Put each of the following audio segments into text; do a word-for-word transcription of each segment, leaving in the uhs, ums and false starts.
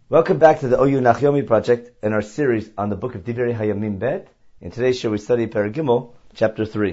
Welcome back to the O U Nachyomi project and our series on the book of Divrei Hayamim Bet. In today's shir we study Perek Gimel, chapter three.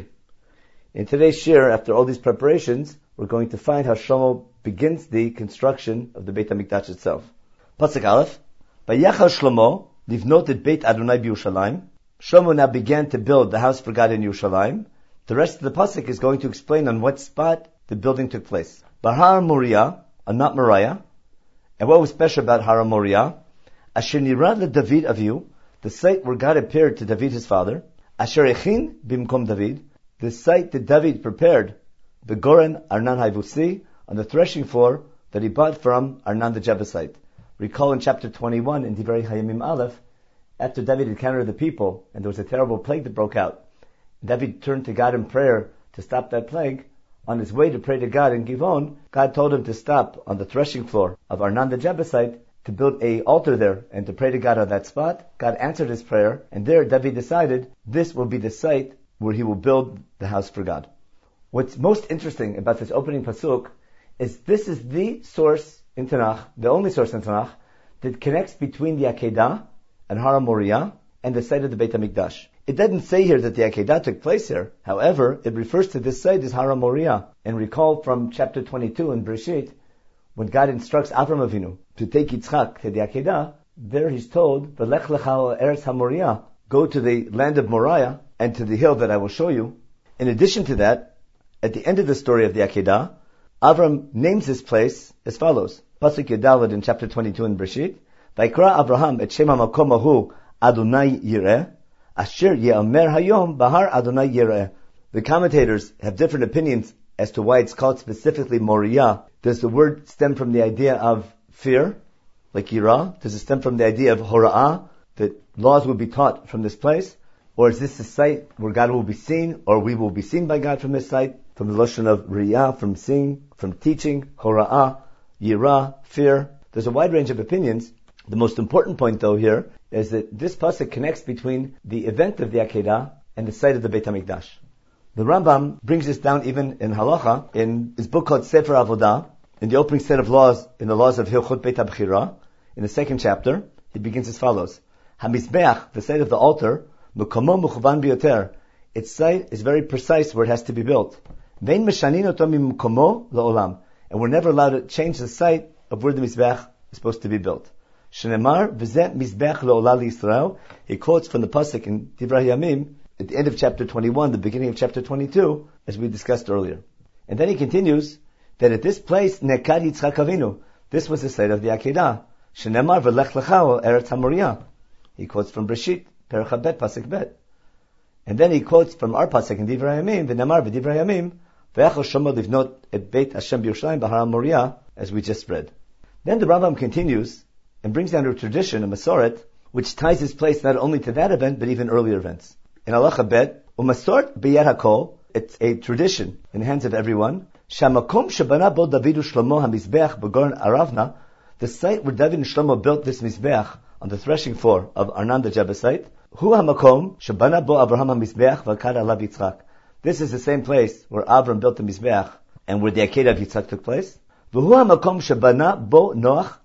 In today's shir, after all these preparations, we're going to find how Shlomo begins the construction of the Beit HaMikdash itself. Pasuk Aleph, Vayachal Shlomo livnot et Beit Adonai b'Yerushalayim. Shlomo now began to build the house for God in Yerushalayim. The rest of the pasuk is going to explain on what spot the building took place. Bahar Moriah, and not Moriah. And what was special about Har Moriah? Asher nirad leDavid avihu, the site where God appeared to David his father. Asher echin bimkom David, the site that David prepared, the Goren Arnan Haivusi, on the threshing floor that he bought from Arnan the Jebusite. Recall in chapter twenty-one in Divrei Hayamim Aleph, after David encountered the people and there was a terrible plague that broke out, David turned to God in prayer to stop that plague. On his way to pray to God in Givon, God told him to stop on the threshing floor of Arnan the Jebusite to build a altar there and to pray to God on that spot. God answered his prayer, and there David decided this will be the site where he will build the house for God. What's most interesting about this opening pasuk is this is the source in Tanakh, the only source in Tanakh, that connects between the Akedah and Har Moriah and the site of the Beit HaMikdash. It doesn't say here that the Akedah took place here. However, it refers to this site as Har Moriah. And recall from chapter twenty-two in Bereshit, when God instructs Avram Avinu to take Yitzchak to the Akedah, there he's told, V'lech lecha eretz HaMoriah, go to the land of Moriah and to the hill that I will show you. In addition to that, at the end of the story of the Akedah, Avram names this place as follows. Pasuk Yudalad in chapter twenty-two in Bereshit, Vayikra Avraham et Shem HaMakom Ahu Adonai Yireh, Asher Ye'amer Hayom Bahar Adonai Yireh. The commentators have different opinions as to why it's called specifically Moriah. Does the word stem from the idea of fear, like Yirah? Does it stem from the idea of Hora'ah, that laws will be taught from this place? Or is this a site where God will be seen, or we will be seen by God from this site? From the Lashon of Riyah, from seeing, from teaching, Hora'ah, Yirah, fear. There's a wide range of opinions. The most important point, though, here is that this pasuk connects between the event of the Akedah and the site of the Beit HaMikdash. The Rambam brings this down even in Halacha, in his book called Sefer Avodah, in the opening set of laws, in the laws of Hilchot Beit HaBchira, in the second chapter, he begins as follows. HaMizbeach, the site of the altar, Mukomo Mechuvan Bioter, its site is very precise where it has to be built. Vein Meshanin Oto Mimkomo La'olam, and we're never allowed to change the site of where the Mizbeach is supposed to be built. Shenemar v'zeh mizbech le'olah liYisrael. He quotes from the pasuk in Divrei Hayamim at the end of chapter twenty-one, the beginning of chapter twenty-two, as we discussed earlier. And then he continues that at this place nekad Yitzchak Avinu. This was the site of the Akedah. Shenemar v'lech lecha eretz HaMoriah. He quotes from Bereshit, Perek HaBet, pasuk Bet. And then he quotes from our pasuk in Divrei Hayamim, v'nemar v'Divrei Hayamim v'yachal Shlomo livnot et Beit Hashem b'Yerushalayim b'Har Moriah, as we just read. Then the Rambam continues and brings down a tradition, a Masoret, which ties this place not only to that event, but even earlier events. In Halacha Bet, Umasort b'yad hakol, it's a tradition in the hands of everyone, Shamakom shabana bo Davidu Shlomo hamizbeach b'goren Aravna, the site where David and Shlomo built this mizbeach on the threshing floor of Arnan the Jebusite, Hu hamakom shabana bo Avraham hamizbeach v'akad alav Yitzchak. This is the same place where Avram built the mizbeach and where the Akedah of Yitzchak took place. V'hu hamakom shabana bo Noach.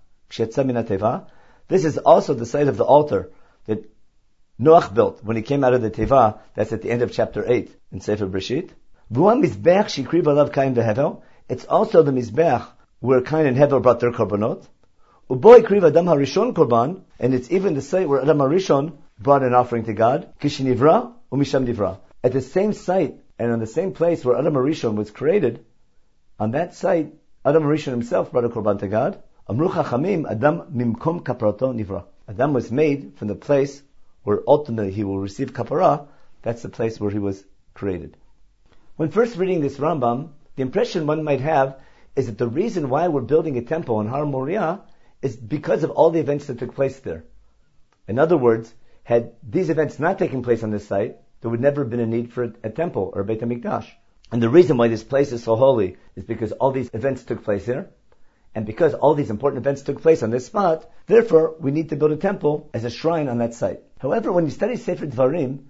This is also the site of the altar that Noach built when he came out of the Teva. That's at the end of chapter eight in Sefer Bereshit. It's also the Mizbeach where Cain and Hevel brought their korbanot. And it's even the site where Adam HaRishon brought an offering to God. At the same site and on the same place where Adam HaRishon was created, on that site, Adam HaRishon himself brought a korban to God. Amru Chachamim, Adam mimkom kaprato nivra. Adam was made from the place where ultimately he will receive kapara. That's the place where he was created. When first reading this Rambam, the impression one might have is that the reason why we're building a temple in Har Moriah is because of all the events that took place there. In other words, had these events not taken place on this site, there would never have been a need for a temple or a Beit HaMikdash. And the reason why this place is so holy is because all these events took place here. And because all these important events took place on this spot, therefore, we need to build a temple as a shrine on that site. However, when you study Sefer Dvarim,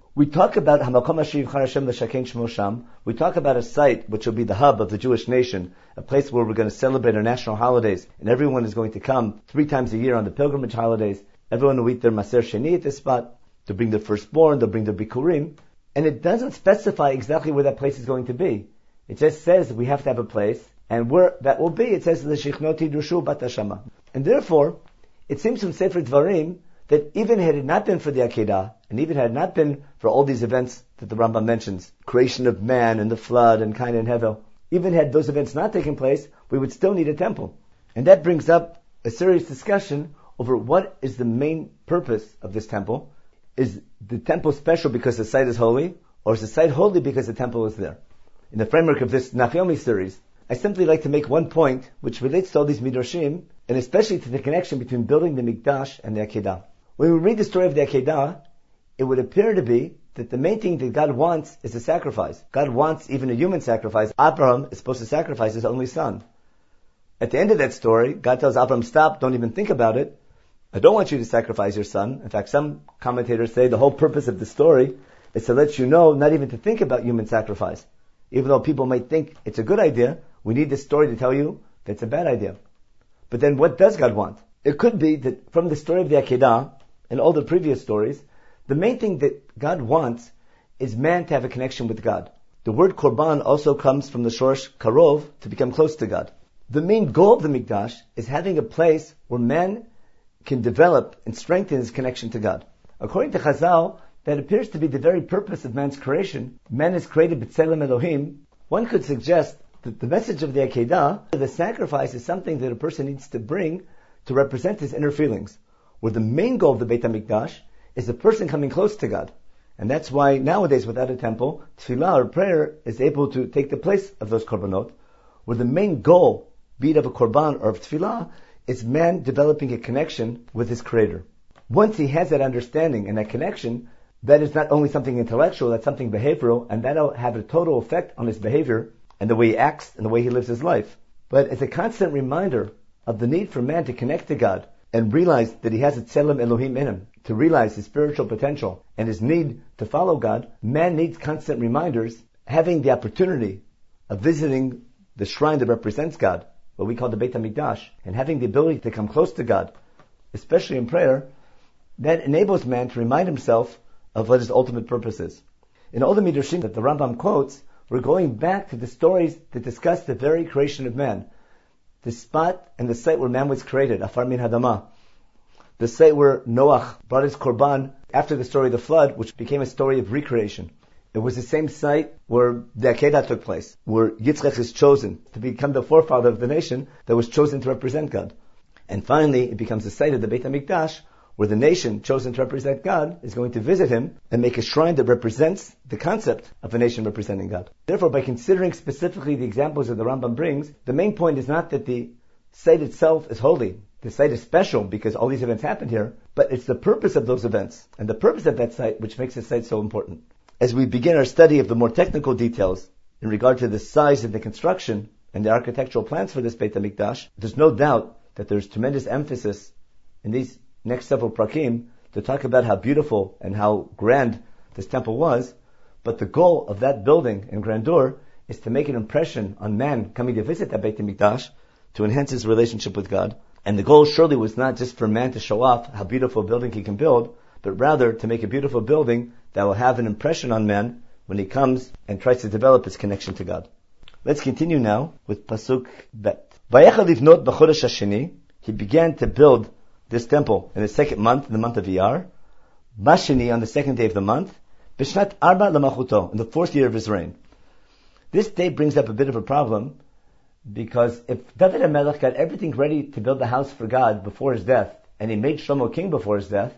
We talk about Hamakom Asher Yivchar Hashem L'Shaken Shmo Sham. We talk about a site which will be the hub of the Jewish nation, a place where we're going to celebrate our national holidays, and everyone is going to come three times a year on the pilgrimage holidays. Everyone will eat their Maser Sheni at this spot. They'll bring their firstborn, they'll bring their Bikurim. And it doesn't specify exactly where that place is going to be. It just says we have to have a place, and where that will be, it says L'Shichnoti Drushu Bat Hashama. And therefore, it seems from Sefer Dvarim that even had it not been for the Akedah, and even had it not been for all these events that the Rambam mentions, creation of man and the flood and Cain and Hevel, even had those events not taken place, we would still need a temple. And that brings up a serious discussion over what is the main purpose of this temple. Is the temple special because the site is holy, or is the site holy because the temple is there? In the framework of this Nachomi series, I simply like to make one point which relates to all these Midrashim, and especially to the connection between building the Mikdash and the Akedah. When we read the story of the Akedah, it would appear to be that the main thing that God wants is a sacrifice. God wants even a human sacrifice. Abraham is supposed to sacrifice his only son. At the end of that story, God tells Abraham, stop, don't even think about it. I don't want you to sacrifice your son. In fact, some commentators say the whole purpose of the story is to let you know not even to think about human sacrifice. Even though people might think it's a good idea, we need this story to tell you that it's a bad idea. But then what does God want? It could be that from the story of the Akedah and all the previous stories, the main thing that God wants is man to have a connection with God. The word korban also comes from the shorish karov, to become close to God. The main goal of the Mikdash is having a place where man can develop and strengthen his connection to God. According to Chazal, that appears to be the very purpose of man's creation. Man is created b'tselem Elohim. One could suggest that the message of the Akedah, the sacrifice, is something that a person needs to bring to represent his inner feelings, where the main goal of the Beit HaMikdash is the person coming close to God. And that's why nowadays, without a temple, tefillah or prayer is able to take the place of those korbanot, where the main goal, be it of a korban or of tefillah, is man developing a connection with his Creator. Once he has that understanding and that connection, that is not only something intellectual, that's something behavioral, and that'll have a total effect on his behavior and the way he acts and the way he lives his life. But it's a constant reminder of the need for man to connect to God and realize that he has a tselem Elohim in him, to realize his spiritual potential and his need to follow God. Man needs constant reminders, having the opportunity of visiting the shrine that represents God, what we call the Beit HaMikdash, and having the ability to come close to God, especially in prayer, that enables man to remind himself of what his ultimate purpose is. In all the Midrashim that the Rambam quotes, we're going back to the stories that discuss the very creation of man. The spot and the site where man was created, Afar Min Hadamah. The site where Noach brought his korban after the story of the flood, which became a story of recreation. It was the same site where the Akedah took place, where Yitzchak is chosen to become the forefather of the nation that was chosen to represent God. And finally, it becomes the site of the Beit HaMikdash, where the nation chosen to represent God is going to visit him and make a shrine that represents the concept of a nation representing God. Therefore, by considering specifically the examples that the Rambam brings, the main point is not that the site itself is holy. The site is special because all these events happened here, but it's the purpose of those events and the purpose of that site which makes the site so important. As we begin our study of the more technical details in regard to the size and the construction and the architectural plans for this Beit HaMikdash, there's no doubt that there's tremendous emphasis in these next several prakim to talk about how beautiful and how grand this temple was, but the goal of that building and grandeur is to make an impression on man coming to visit that Beit HaMikdash, to enhance his relationship with God. And the goal surely was not just for man to show off how beautiful a building he can build, but rather to make a beautiful building that will have an impression on man when he comes and tries to develop his connection to God. Let's continue now with Pasuk Bet. Vayechal livnot b'chodesh hasheni, he began to build this temple in the second month, in the month of Iyar, Bashini, on the second day of the month, Bishnat Arba Lamachuto, in the fourth year of his reign. This date brings up a bit of a problem, because if David HaMelech got everything ready to build the house for God before his death, and he made Shlomo king before his death,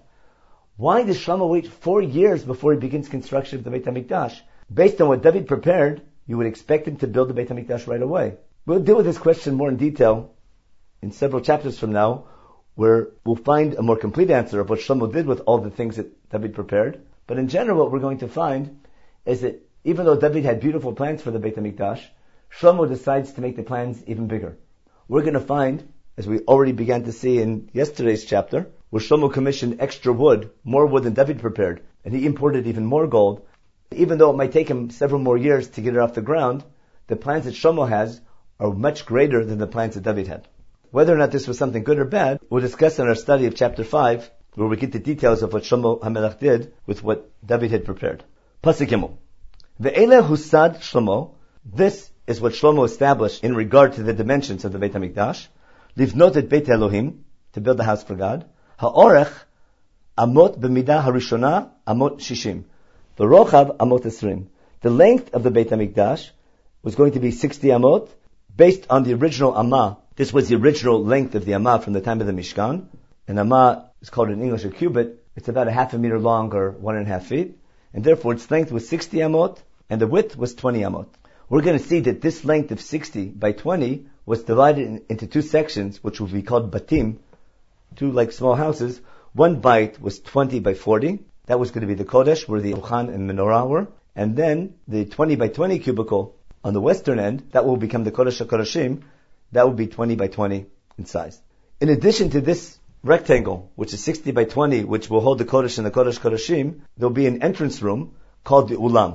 why does Shlomo wait four years before he begins construction of the Beit HaMikdash? Based on what David prepared, you would expect him to build the Beit HaMikdash right away. We'll deal with this question more in detail in several chapters from now, where we'll find a more complete answer of what Shlomo did with all the things that David prepared. But in general, what we're going to find is that even though David had beautiful plans for the Beit HaMikdash, Shlomo decides to make the plans even bigger. We're going to find, as we already began to see in yesterday's chapter, where Shlomo commissioned extra wood, more wood than David prepared, and he imported even more gold. Even though it might take him several more years to get it off the ground, the plans that Shlomo has are much greater than the plans that David had. Whether or not this was something good or bad, we'll discuss in our study of chapter five, where we get the details of what Shlomo HaMelech did with what David had prepared. Pasuk Gimel. Ve'ele husad Shlomo. This is what Shlomo established in regard to the dimensions of the Beit HaMikdash. Livnot et Beit Elohim, to build the house for God. Ha'orech amot b'midah harishona amot shishim. The rochav amot esrim. The length of the Beit HaMikdash was going to be sixty amot, based on the original Amah. This was the original length of the Amah from the time of the Mishkan. An Amah is called in English a cubit. It's about a half a meter long or one and a half feet. And therefore its length was sixty amot and the width was twenty amot. We're going to see that this length of sixty by twenty was divided in, into two sections, which will be called batim, two like small houses. One bite was twenty by forty. That was going to be the Kodesh, where the Shulchan and Menorah were. And then the twenty by twenty cubicle on the western end, that will become the Kodesh HaKodashim. That will be twenty by twenty in size. In addition to this rectangle, which is sixty by twenty, which will hold the Kodesh and the Kodesh Kodashim, there will be an entrance room called the Ulam,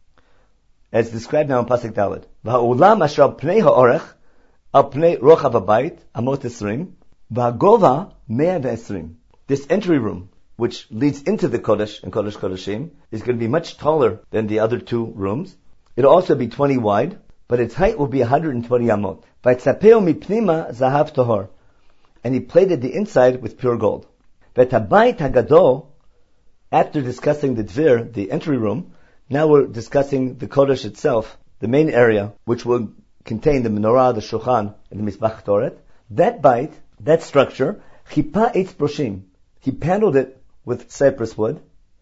as described now in Pasuk Daled. V'ha'ulam asher al pnei ha'orech, al pnei rochav habayit, amot esrim, v'ha'gova mea ve'esrim. This entry room, which leads into the Kodesh and Kodesh Kodashim, is going to be much taller than the other two rooms. It'll also be twenty wide, but its height will be one hundred twenty amot. V'tzapeo mipnima zahav tahor. And he plated the inside with pure gold. V'tabayit hagadol, after discussing the dvir, the entry room, now we're discussing the Kodesh itself, the main area, which will contain the menorah, the shulchan, and the Mizbach Toret. That bite, that structure, chipa eitz broshim, he paneled it with cypress wood.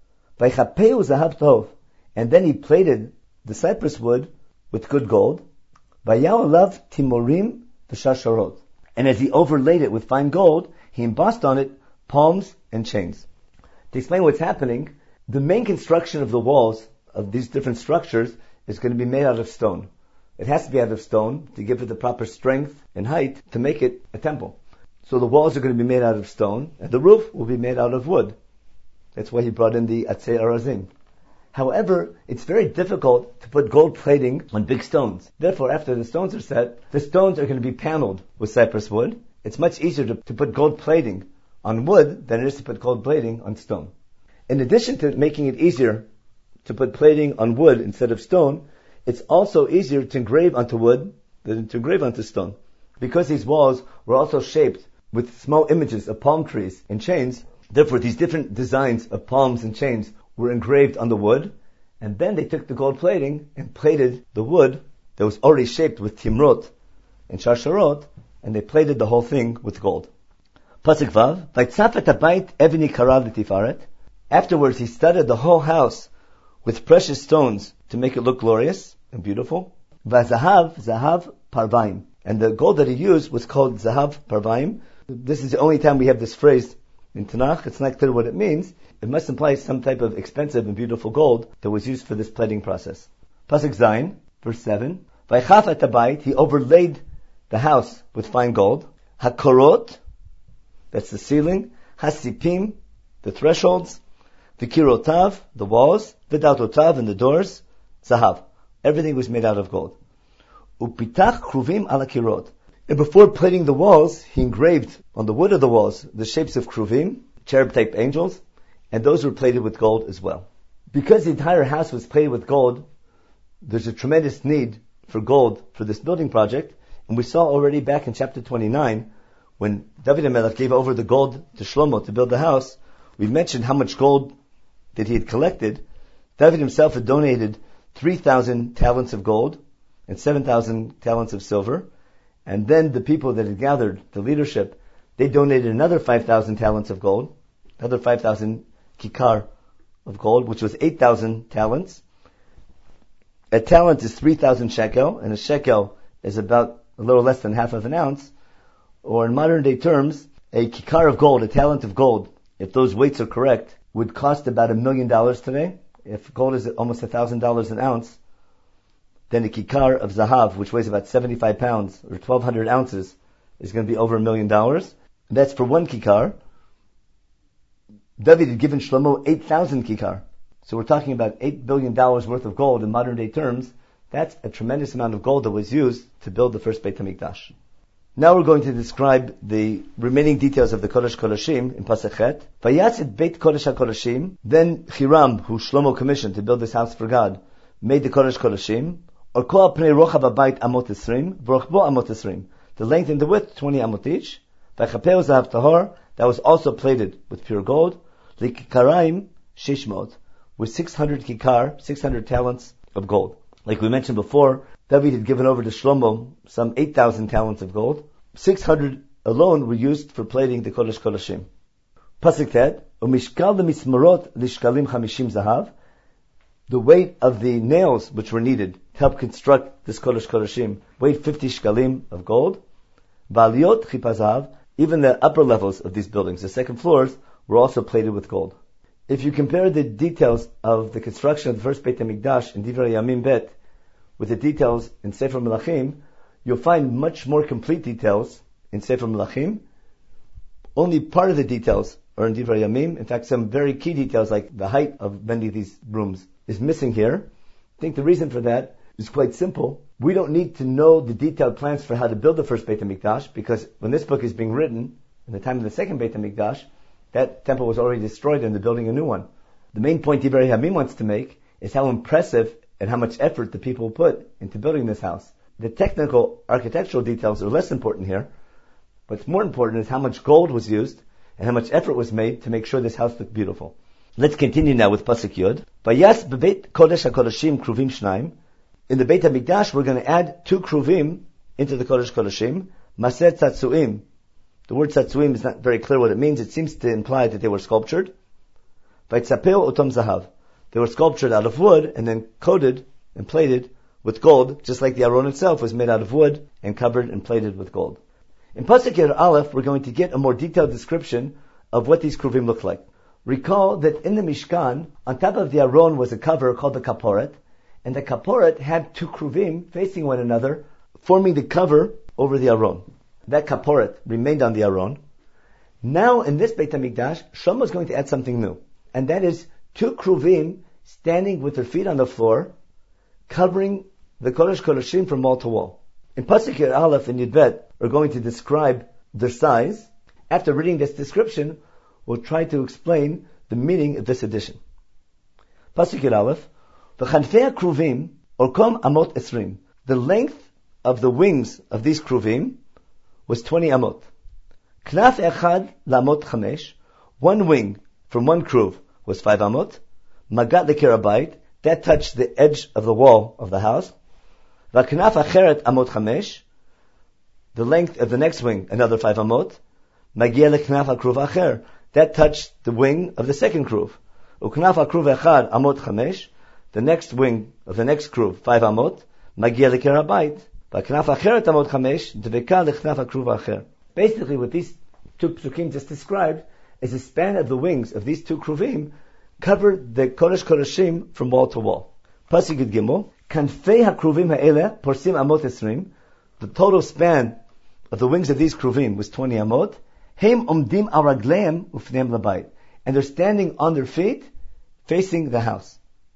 V'chapeu zahav tov, and then he plated the cypress wood with good gold. V'yao alav timorim v'shasharot. And as he overlaid it with fine gold, he embossed on it palms and chains. To explain what's happening, the main construction of the walls of these different structures is going to be made out of stone. It has to be out of stone to give it the proper strength and height to make it a temple. So the walls are going to be made out of stone, and the roof will be made out of wood. That's why he brought in the Atzei Arazim. However, it's very difficult to put gold plating on big stones. Therefore, after the stones are set, the stones are going to be paneled with cypress wood. It's much easier to, to put gold plating on wood than it is to put gold plating on stone. In addition to making it easier to put plating on wood instead of stone, it's also easier to engrave onto wood than to engrave onto stone. Because these walls were also shaped with small images of palm trees and chains, therefore these different designs of palms and chains were engraved on the wood, and then they took the gold plating and plated the wood that was already shaped with timrot and shasharot, and they plated the whole thing with gold. Pasuk Vav, Vaitzafet habayit evni karav l'tifaret. Afterwards he studded the whole house with precious stones to make it look glorious and beautiful. Vazahav, zahav parvaim. And the gold that he used was called zahav parvaim. This is the only time we have this phrase in Tanakh. It's not clear what it means. It must imply some type of expensive and beautiful gold that was used for this plating process. Pasuk Zayin, verse seven. Vaychaf et habayit, he overlaid the house with fine gold. Hakorot, that's the ceiling. Hasipim, the thresholds. Vikirotav, the walls. Vidaltotav, and the doors. Zahav. Everything was made out of gold. Upitach kruvim ala kirot. And before plating the walls, he engraved on the wood of the walls the shapes of kruvim, cherub-type angels, and those were plated with gold as well. Because the entire house was plated with gold, there's a tremendous need for gold for this building project, and we saw already back in chapter twenty-nine, when David HaMelech gave over the gold to Shlomo to build the house, we mentioned how much gold that he had collected. David himself had donated three thousand talents of gold and seven thousand talents of silver, and then the people that had gathered, the leadership, they donated another five thousand talents of gold, another five thousand kikar of gold, which was eight thousand talents. A talent is three thousand shekel, and a shekel is about a little less than half of an ounce. Or in modern day terms, a kikar of gold, a talent of gold, if those weights are correct, would cost about a million dollars today. If gold is almost a thousand dollars an ounce, then a kikar of zahav, which weighs about seventy-five pounds or twelve hundred ounces, is going to be over a million dollars. That's for one kikar. David had given Shlomo eight thousand kikar. So we're talking about eight billion dollars worth of gold in modern day terms. That's a tremendous amount of gold that was used to build the first Beit HaMikdash. Now we're going to describe the remaining details of the Kodesh Kodashim in Pasuk Chet. Vayatzit Beit Kodesh HaKodashim. Then Hiram, who Shlomo commissioned to build this house for God, made the Kodesh Kodashim. Or Kol Pnei Rochav Habayit Amot Esrim, V'Rochbo Amot Esrim. The length and the width, twenty amot each. V'Chapeu Zahav Tahor, that was also plated with pure gold. L'Kikaraim Shishmot, with six hundred kikar, six hundred talents of gold. Like we mentioned before, David had given over to Shlomo some eight thousand talents of gold. six hundred alone were used for plating the Kodesh Kodashim. Pasuk Tet, Umishkal L'Mismarot L'Shkalim Chamishim Zahav. The weight of the nails which were needed to help construct this Kodesh Kodashim weighed fifty shkalim of gold. Valiot Chipazav, even the upper levels of these buildings, the second floors, were also plated with gold. If you compare the details of the construction of the first Beit HaMikdash in Divrei Yamim Bet with the details in Sefer Melachim, you'll find much more complete details in Sefer Melachim. Only part of the details are in Divrei Yamim. In fact, some very key details like the height of many of these rooms is missing here. I think the reason for that is quite simple. We don't need to know the detailed plans for how to build the first Beit HaMikdash, because when this book is being written, in the time of the second Beit HaMikdash, that temple was already destroyed and they're building a new one. The main point Divrei Yamim wants to make is how impressive and how much effort the people put into building this house. The technical architectural details are less important here. What's more important is how much gold was used and how much effort was made to make sure this house looked beautiful. Let's continue now with Pasuk Yud. Vayas bebeit Kodesh HaKodashim kruvim shnaim. In the Beit HaMikdash, we're going to add two kruvim into the Kodesh Kodashim. Maser tzatzuim. The word tzatzuim is not very clear what it means. It seems to imply that they were sculptured. Vaytzapeu otom zahav. They were sculptured out of wood and then coated and plated with gold, just like the Aron itself was made out of wood and covered and plated with gold. In Pasuk Yud Aleph, we're going to get a more detailed description of what these kruvim look like. Recall that in the Mishkan, on top of the Aron was a cover called the Kaporet, and the Kaporet had two kruvim facing one another, forming the cover over the Aron. That Kaporet remained on the Aron. Now in this Beit HaMikdash, Shlomo is going to add something new, and that is two kruvim standing with their feet on the floor, covering the Kodesh Kodashim from wall to wall. In Pasuk Yud Aleph and Yud Bet, we're going to describe their size. After reading this description, we'll try to explain the meaning of this addition. Pasuk Yud Aleph, V'chanfei kruvim orkom amot esrim. The length of the wings of these kruvim was twenty amot. Knaf echad la'amot chamesh. One wing from one kruv was five amot. Magat lekerabayit. That touched the edge of the wall of the house. V'knaf acheret amot chamesh. The length of the next wing, another five amot. Magia leknaf hakruv acher. That touched the wing of the second kruv. Uknaf hakruv echad amot chamesh. The next wing of the next kruv, five amot. Magia lekerabayit. V'knaf acheret amot chamesh. Dveka leknaf hakruv acher. Basically, what these two psukim just described is the span of the wings of these two kruvim covered the Kodesh Kodashim from wall to wall. Pasuk Yud Gimel, Kanfei hakruvim ha'ele porsim amot esrim. The total span of the wings of these kruvim was twenty amot. Heim omdim al ragleim ufneim labayit. And they're standing on their feet, facing the house.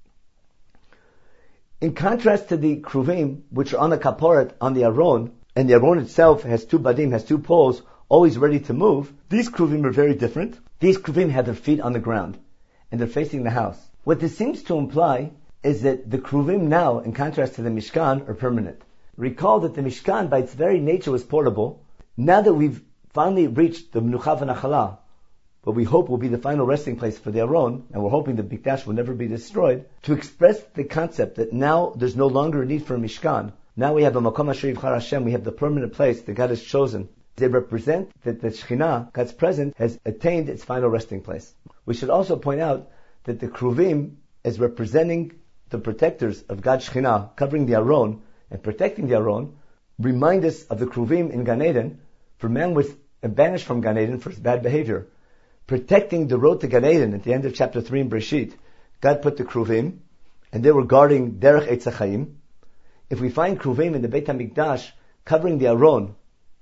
In contrast to the kruvim, which are on the kaporet, on the Aron, and the Aron itself has two badim, has two poles, always ready to move, these kruvim are very different. These kruvim have their feet on the ground, and they're facing the house. What this seems to imply is that the kruvim now, in contrast to the Mishkan, are permanent. Recall that the Mishkan, by its very nature, was portable. Now that we've finally reached the Menucha v'Nachala, what we hope will be the final resting place for the Aron, and we're hoping the Mikdash will never be destroyed, to express the concept that now there's no longer a need for a Mishkan. Now we have a Makom Asher Yivchar Hashem, we have the permanent place that God has chosen. They represent that the Shekhinah, God's presence, has attained its final resting place. We should also point out that the Kruvim, as representing the protectors of God's Shekhinah, covering the Aron and protecting the Aron, remind us of the Kruvim in Gan Eden, for man was banished from Gan Eden for his bad behavior. Protecting the road to Gan Eden, at the end of chapter three in Breshit, God put the Kruvim, and they were guarding Derech Eitz HaChaim. If we find Kruvim in the Beit HaMikdash covering the Aron,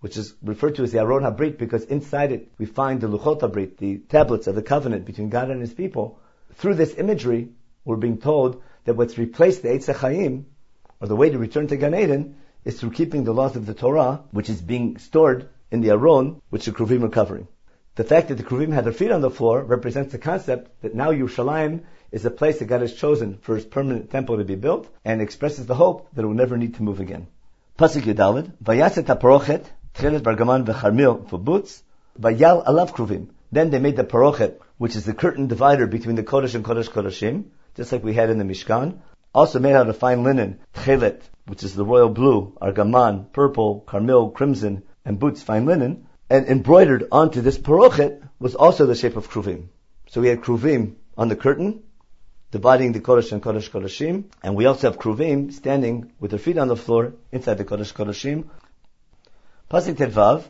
which is referred to as the Aron HaBrit, because inside it we find the Luchot HaBrit, the tablets of the covenant between God and His people. Through this imagery, we're being told that what's replaced the Eitz HaChaim, or the way to return to Gan Eden, is through keeping the laws of the Torah, which is being stored in the Aron, which the Kruvim are covering. The fact that the Kruvim had their feet on the floor represents the concept that now Yerushalayim is a place that God has chosen for His permanent temple to be built, and expresses the hope that it will never need to move again. Pasuk Yudalid, Vayaset HaParochet, Tchelet Bargaman v'Charmil for boots, Vayal Alav Kruvim. Then they made the Parochet, which is the curtain divider between the Kodesh and Kodesh Kodeshim, just like we had in the Mishkan. Also made out of fine linen, Tchelet, which is the royal blue, Argaman, purple, Carmil, crimson, and boots, fine linen. And embroidered onto this Parochet was also the shape of Kruvim. So we had Kruvim on the curtain, dividing the Kodesh and Kodesh Kodeshim, and we also have Kruvim standing with their feet on the floor inside the Kodesh Kodeshim. Pasuk Tedvav.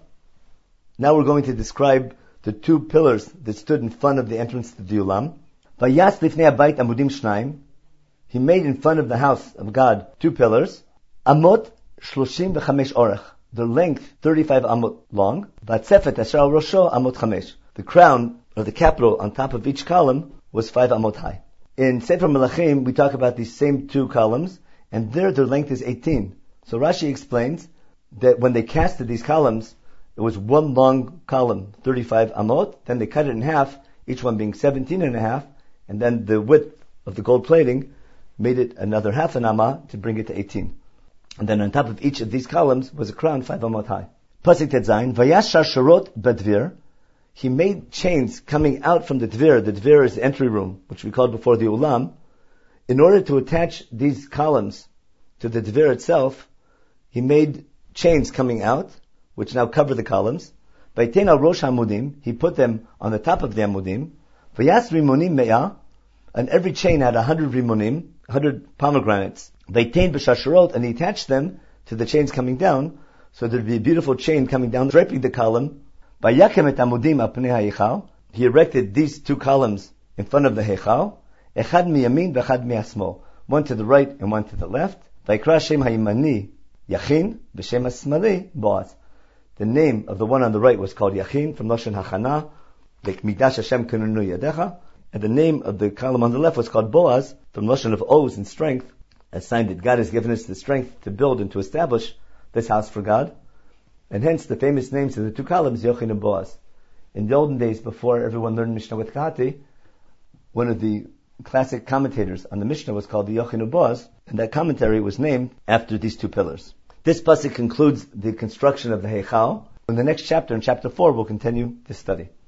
Now we're going to describe the two pillars that stood in front of the entrance to the Ulam. Vayas lifnei habayit amudim shnaim. He made in front of the house of God two pillars. Amot shloshim v'chamesh orech. The length thirty-five amot long. Vatzefet asher al rosho amot chamesh. The crown, or the capital, on top of each column was five amot high. In Sefer Melachim, we talk about these same two columns, and there their length is eighteen. So Rashi explains that when they casted these columns, it was one long column, thirty-five amot, then they cut it in half, each one being seventeen and a half, and then the width of the gold plating made it another half an amma to bring it to eighteen. And then on top of each of these columns was a crown five amot high. Pasuk Tetzayin, Vayashar Sharot Badvir. He made chains coming out from the Dvir. The Dvir is the entry room, which we called before the Ulam. In order to attach these columns to the Dvir itself, he made chains coming out, which now cover the columns. Vayten al Rosh Hamudim, he put them on the top of the Amudim. Vayas Rimonim Me'ah, and every chain had a hundred Rimonim, a hundred pomegranates. Vayten b'shasharot, and he attached them to the chains coming down, so there'd be a beautiful chain coming down, draping the column. Vayakem et Amudim al pnei ha'Eichal, he erected these two columns in front of the Heichal, echad miyamin v'echad mi'asmol, one to the right and one to the left. Vayikra Shem ha'yimani Yachin, v'Shem ha'smali Boaz. The name of the one on the right was called Yachin, from Lashon Hachana, like Mikdash Hashem Kenunu Yadecha, and the name of the column on the left was called Boaz, from Lashon of oaths and strength, a sign that God has given us the strength to build and to establish this house for God. And hence the famous names of the two columns, Yochin and Boaz. In the olden days, before everyone learned Mishnah with Kahati, one of the classic commentators on the Mishnah was called the Yochin and Boaz, and that commentary was named after these two pillars. This pasuk concludes the construction of the Heichal. In the next chapter, in chapter four, we'll continue this study.